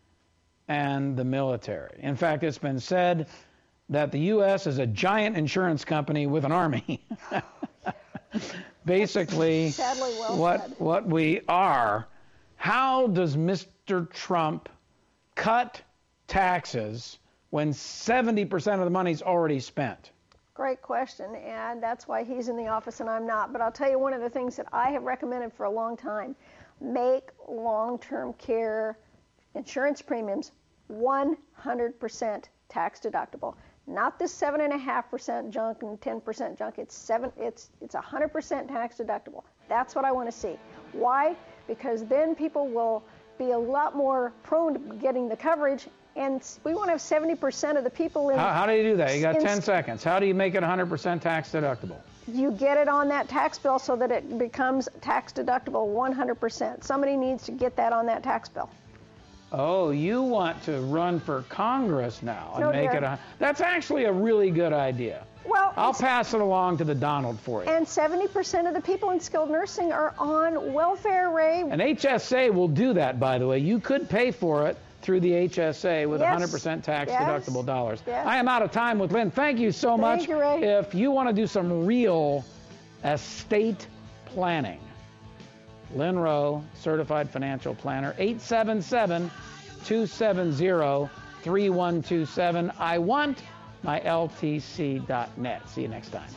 and the military. In fact, it's been said that the U S is a giant insurance company with an army. basically Sadly well what said. what we are. How does Mister Trump cut taxes when seventy percent of the money's already spent? Great question, and that's why he's in the office and I'm not. But I'll tell you one of the things that I have recommended for a long time: make long-term care insurance premiums one hundred percent tax deductible. Not this seven point five percent junk and ten percent junk. It's seven. It's it's one hundred percent tax deductible. That's what I want to see. Why? Because then people will be a lot more prone to getting the coverage, and we want to have seventy percent of the people in. How, how do you do that? You got in, ten seconds. How do you make it one hundred percent tax deductible? You get it on that tax bill so that it becomes tax deductible one hundred percent. Somebody needs to get that on that tax bill. Oh, you want to run for Congress now and No, make dear. it a... That's actually a really good idea. Well, I'll pass it along to the Donald for you. And seventy percent of the people in skilled nursing are on welfare, Ray. And H S A will do that, by the way. You could pay for it through the H S A with Yes. one hundred percent tax Yes. deductible dollars. Yes. I am out of time with Lynn. Thank you so much. Thank you, Ray. If you want to do some real estate planning, Lynn Rowe, Certified Financial Planner, eight seven seven, two seven zero, three one two seven. I want my L T C dot net. See you next time.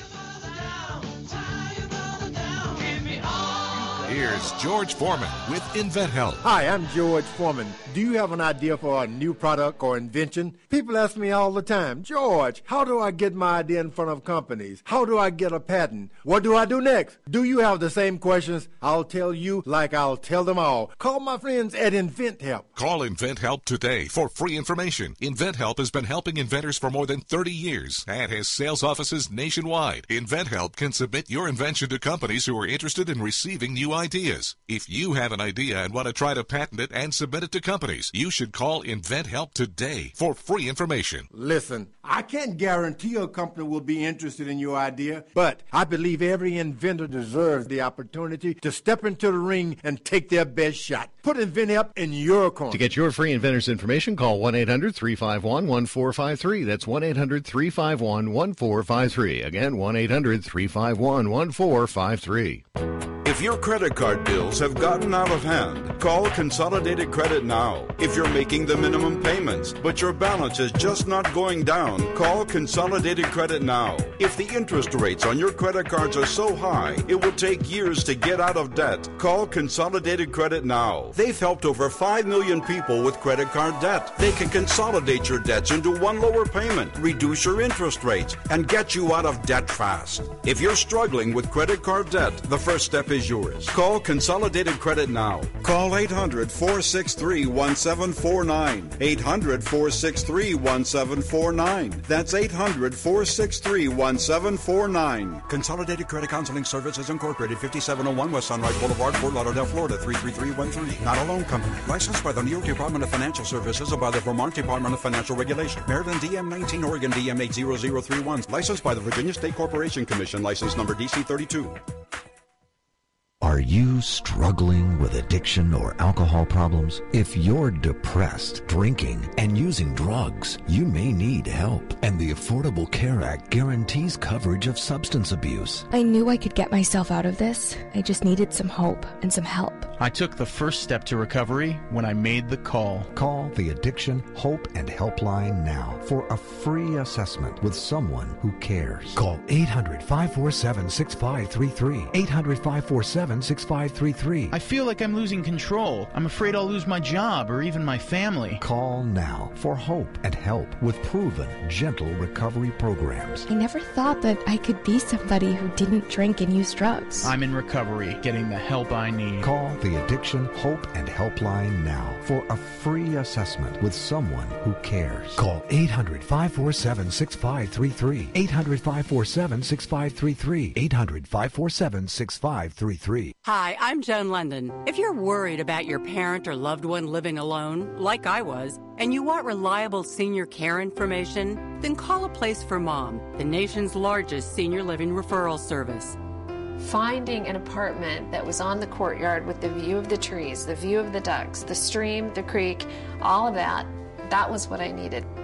Here's George Foreman with InventHelp. Hi, I'm George Foreman. Do you have an idea for a new product or invention? People ask me all the time, George, how do I get my idea in front of companies? How do I get a patent? What do I do next? Do you have the same questions? I'll tell you like I'll tell them all. Call my friends at InventHelp. Call InventHelp today for free information. InventHelp has been helping inventors for more than thirty years and has sales offices nationwide. InventHelp can submit your invention to companies who are interested in receiving new ideas. If you have an idea and want to try to patent it and submit it to companies, you should call InventHelp today for free information. Listen, I can't guarantee a company will be interested in your idea, but I believe every inventor deserves the opportunity to step into the ring and take their best shot. Put InventHelp in your corner. To get your free inventor's information, call one eight hundred, three five one, one four five three. That's one eight hundred, three five one, one four five three. Again, one eight hundred, three five one, one four five three. If your credit card bills have gotten out of hand, call Consolidated Credit now. If you're making the minimum payments, but your balance is just not going down, call Consolidated Credit now. If the interest rates on your credit cards are so high, it will take years to get out of debt, call Consolidated Credit now. They've helped over five million people with credit card debt. They can consolidate your debts into one lower payment, reduce your interest rates, and get you out of debt fast. If you're struggling with credit card debt, the first step is yours. Call Consolidated Credit now. Call eight hundred, four six three, one seven four nine. eight hundred, four six three, one seven four nine. That's eight hundred, four six three, one seven four nine. Consolidated Credit Counseling Services Incorporated, fifty-seven oh one West Sunrise Boulevard, Fort Lauderdale, Florida, three three three one three. Not a loan company. Licensed by the New York Department of Financial Services or by the Vermont Department of Financial Regulation. Maryland D M nineteen, Oregon D M eight zero zero three one. Licensed by the Virginia State Corporation Commission. License number D C thirty-two. Are you struggling with addiction or alcohol problems? If you're depressed, drinking, and using drugs, you may need help. And the Affordable Care Act guarantees coverage of substance abuse. I knew I could get myself out of this. I just needed some hope and some help. I took the first step to recovery when I made the call. Call the Addiction, Hope, and Helpline now for a free assessment with someone who cares. Call eight hundred, five four seven, six five three three. eight hundred, five four seven, six five three three. I feel like I'm losing control. I'm afraid I'll lose my job or even my family. Call now for hope and help with proven, gentle recovery programs. I never thought that I could be somebody who didn't drink and use drugs. I'm in recovery, getting the help I need. Call the Addiction, Hope, and Helpline now for a free assessment with someone who cares. Call eight hundred, five four seven, six five three three. eight hundred, five four seven, six five three three. eight hundred, five four seven, six five three three. Hi, I'm Joan London. If you're worried about your parent or loved one living alone, like I was, and you want reliable senior care information, then call A Place for Mom, the nation's largest senior living referral service. Finding an apartment that was on the courtyard with the view of the trees, the view of the ducks, the stream, the creek, all of that, that was what I needed.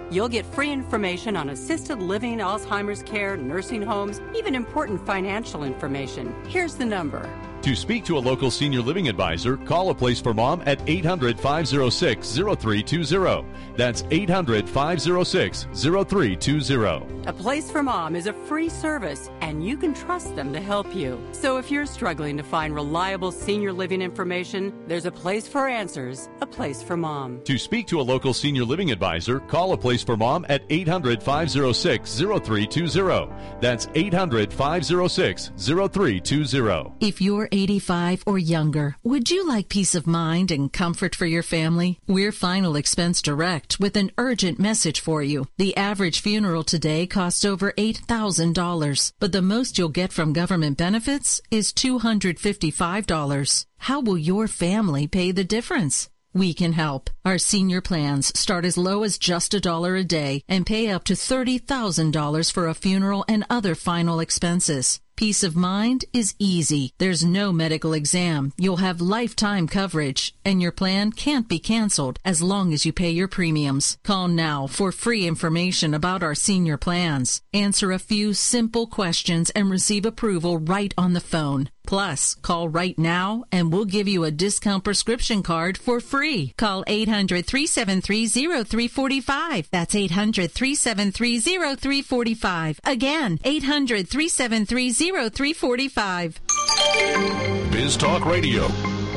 You'll get free information on assisted living, Alzheimer's care, nursing homes, even important financial information. Here's the number. To speak to a local senior living advisor, call A Place for Mom at eight hundred, five oh six, oh three two oh. That's eight hundred, five oh six, oh three two oh. A Place for Mom is a free service, and you can trust them to help you. So if you're struggling to find reliable senior living information, there's a place for answers, A Place for Mom. To speak to a local senior living advisor, call A Place for Mom at eight hundred, five oh six, oh three two oh. That's eight hundred, five oh six, oh three two oh. If you're eighty-five or younger, would you like peace of mind and comfort for your family? We're Final Expense Direct with an urgent message for you. The average funeral today costs over eight thousand dollars, but the most you'll get from government benefits is two hundred fifty-five dollars. How will your family pay the difference? We can help. Our senior plans start as low as just a dollar a day and pay up to thirty thousand dollars for a funeral and other final expenses. Peace of mind is easy. There's no medical exam. You'll have lifetime coverage, and your plan can't be canceled as long as you pay your premiums. Call now for free information about our senior plans. Answer a few simple questions and receive approval right on the phone. Plus, call right now and we'll give you a discount prescription card for free. Call eight hundred, three seven three, oh three four five. That's eight hundred, three seven three, oh three four five. Again, eight hundred, three seven three, oh three four five. Biz Talk Radio.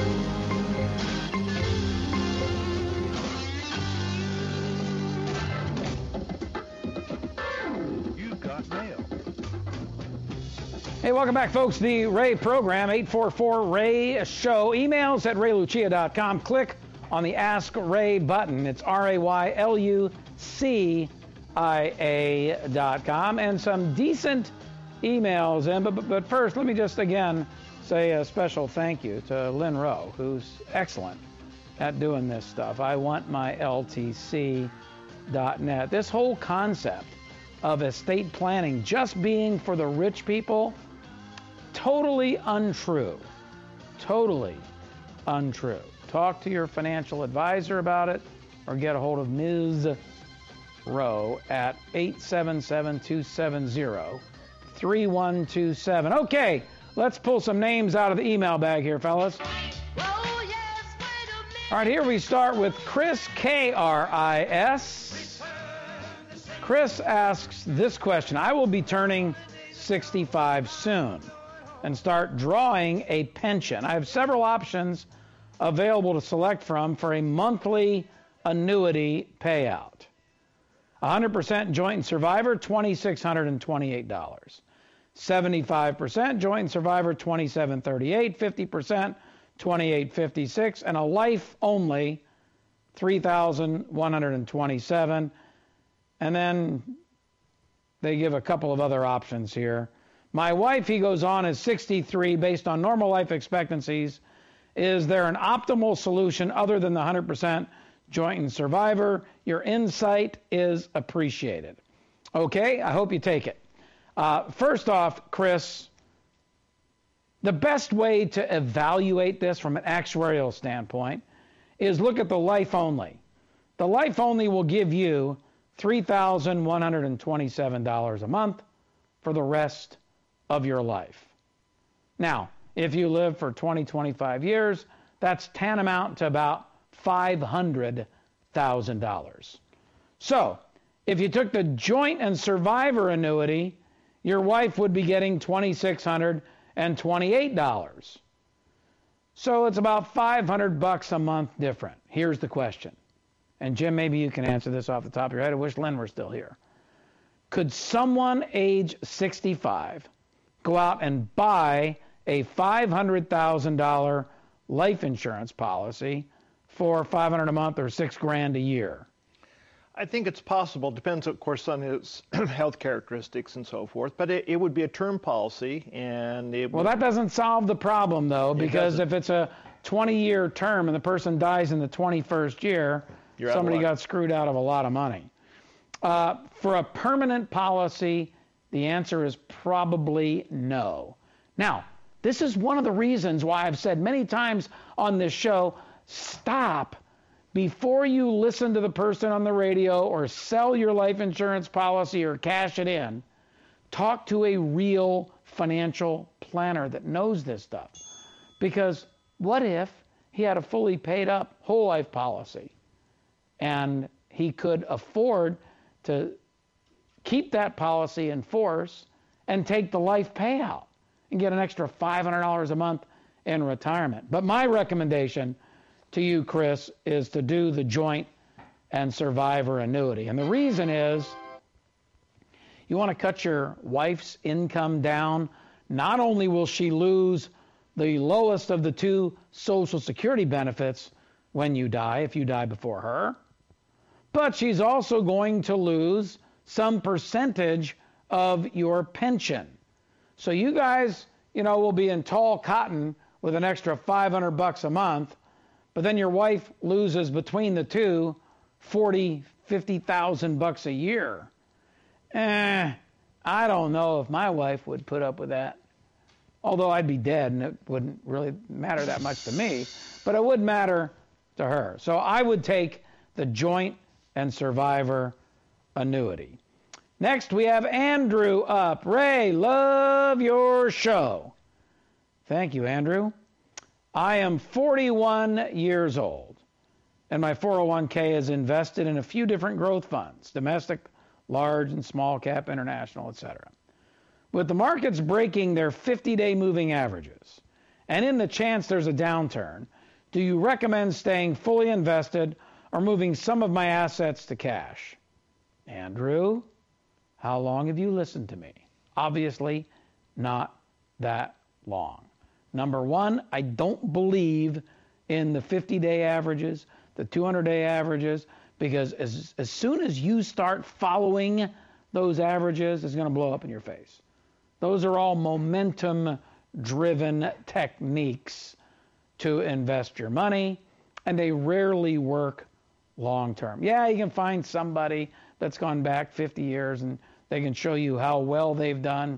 Hey, welcome back, folks. The Ray program, eight four four, R A Y, show. Emails at ray lucia dot com. Click on the Ask Ray button. It's R A Y L U C I A dot com. And some decent emails in. But, but, but first, let me just, again, say a special thank you to Lynn Rowe, who's excellent at doing this stuff. I want my L T C dot net. This whole concept of estate planning just being for the rich people, totally untrue. Totally untrue. Talk to your financial advisor about it or get a hold of Miz Rowe at eight seven seven, two seven zero, three one two seven. Okay, let's pull some names out of the email bag here, fellas. All right, here we start with Chris, K R I S. Chris asks this question. I will be turning sixty-five soon and start drawing a pension. I have several options available to select from for a monthly annuity payout. one hundred percent joint and survivor, two thousand six hundred twenty-eight dollars. seventy-five percent joint and survivor, twenty-seven hundred thirty-eight dollars. fifty percent, twenty-eight hundred fifty-six dollars. And a life only, three thousand one hundred twenty-seven dollars. And then they give a couple of other options here. My wife, he goes on, is sixty-three based on normal life expectancies. Is there an optimal solution other than the one hundred percent joint and survivor? Your insight is appreciated. Okay, I hope you take it. Uh, first off, Chris, the best way to evaluate this from an actuarial standpoint is look at the life only. The life only will give you three thousand one hundred twenty-seven dollars a month for the rest of your life. Now, if you live for twenty, twenty-five years, that's tantamount to about five hundred thousand dollars. So, if you took the joint and survivor annuity, your wife would be getting two thousand six hundred twenty-eight dollars. So it's about five hundred bucks a month different. Here's the question. And Jim, maybe you can answer this off the top of your head. I wish Lynn were still here. Could someone age sixty-five go out and buy a five hundred thousand dollars life insurance policy for five hundred dollars a month or six grand a year? I think it's possible. Depends, of course, on his health characteristics and so forth. But it, it would be a term policy, and it well, would... that doesn't solve the problem, though, because if it's a twenty-year term and the person dies in the twenty-first year, You're somebody got screwed out of a lot of money. Uh, for a permanent policy, the answer is probably no. Now, this is one of the reasons why I've said many times on this show, stop before you listen to the person on the radio or sell your life insurance policy or cash it in, talk to a real financial planner that knows this stuff. Because what if he had a fully paid up whole life policy and he could afford to keep that policy in force and take the life payout and get an extra five hundred dollars a month in retirement? But my recommendation to you, Chris, is to do the joint and survivor annuity. And the reason is you want to cut your wife's income down. Not only will she lose the lowest of the two Social Security benefits when you die, if you die before her, but she's also going to lose some percentage of your pension. So you guys, you know, will be in tall cotton with an extra five hundred bucks a month, but then your wife loses between the two forty, fifty thousand bucks a year. Eh, I don't know if my wife would put up with that. Although I'd be dead and it wouldn't really matter that much to me, but it would matter to her. So I would take the joint and survivor annuity. Next, we have Andrew up. Ray, love your show. Thank you, Andrew. I am forty-one years old, and my four oh one k is invested in a few different growth funds, domestic, large and small cap, international, et cetera. With the markets breaking their fifty-day moving averages, and in the chance there's a downturn, do you recommend staying fully invested or moving some of my assets to cash? Andrew, how long have you listened to me? Obviously, not that long. Number one, I don't believe in the fifty-day averages, the two hundred day averages, because as, as soon as you start following those averages, it's going to blow up in your face. Those are all momentum-driven techniques to invest your money, and they rarely work long-term. Yeah, you can find somebody that's gone back fifty years, and they can show you how well they've done,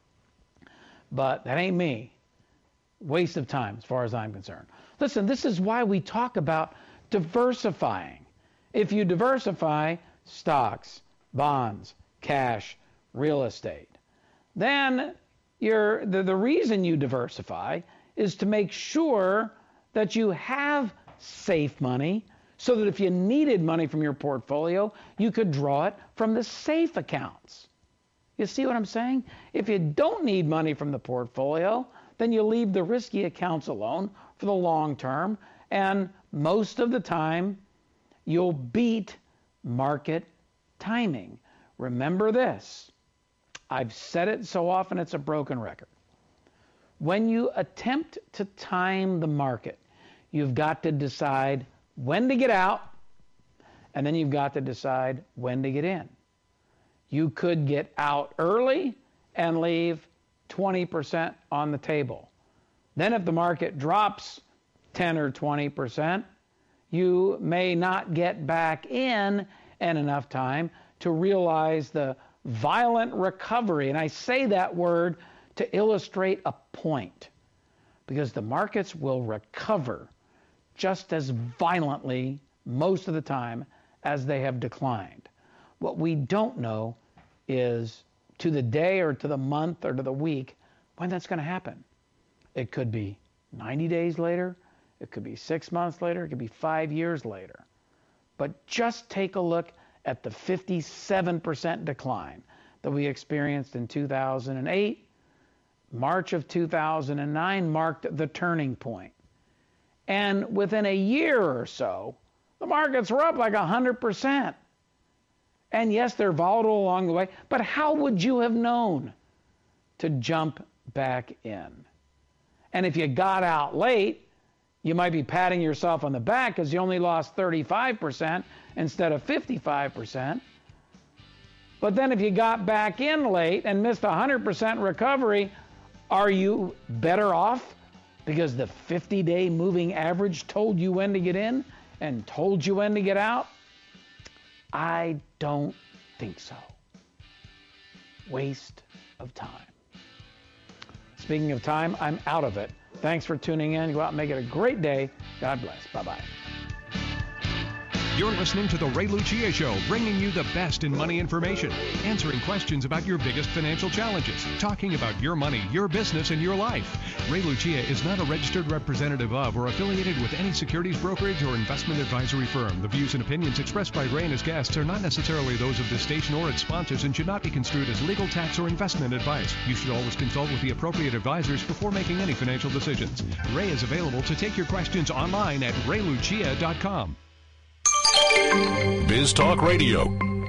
but that ain't me. Waste of time as far as I'm concerned. Listen, this is why we talk about diversifying. If you diversify stocks, bonds, cash, real estate, then you're, the, the reason you diversify is to make sure that you have safe money so that if you needed money from your portfolio, you could draw it from the safe accounts. You see what I'm saying? If you don't need money from the portfolio, then you leave the risky accounts alone for the long term, and most of the time, you'll beat market timing. Remember this. I've said it so often it's a broken record. When you attempt to time the market, you've got to decide when to get out, and then you've got to decide when to get in. You could get out early and leave twenty percent on the table. Then if the market drops ten or twenty percent, you may not get back in in enough time to realize the violent recovery. And I say that word to illustrate a point, because the markets will recover just as violently most of the time as they have declined. What we don't know is to the day or to the month or to the week when that's going to happen. It could be ninety days later, it could be six months later, it could be five years later. But just take a look at the fifty-seven percent decline that we experienced in two thousand eight. March of two thousand nine marked the turning point. And within a year or so, the markets were up like one hundred percent. And yes, they're volatile along the way, but how would you have known to jump back in? And if you got out late, you might be patting yourself on the back because you only lost thirty-five percent instead of fifty-five percent. But then if you got back in late and missed one hundred percent recovery, are you better off because the fifty-day moving average told you when to get in and told you when to get out? I don't think so. Waste of time. Speaking of time, I'm out of it. Thanks for tuning in. Go out and make it a great day. God bless. Bye-bye. You're listening to The Ray Lucia Show, bringing you the best in money information, answering questions about your biggest financial challenges, talking about your money, your business, and your life. Ray Lucia is not a registered representative of or affiliated with any securities brokerage or investment advisory firm. The views and opinions expressed by Ray and his guests are not necessarily those of this station or its sponsors and should not be construed as legal, tax, or investment advice. You should always consult with the appropriate advisors before making any financial decisions. Ray is available to take your questions online at ray lucia dot com. Biz Talk Radio.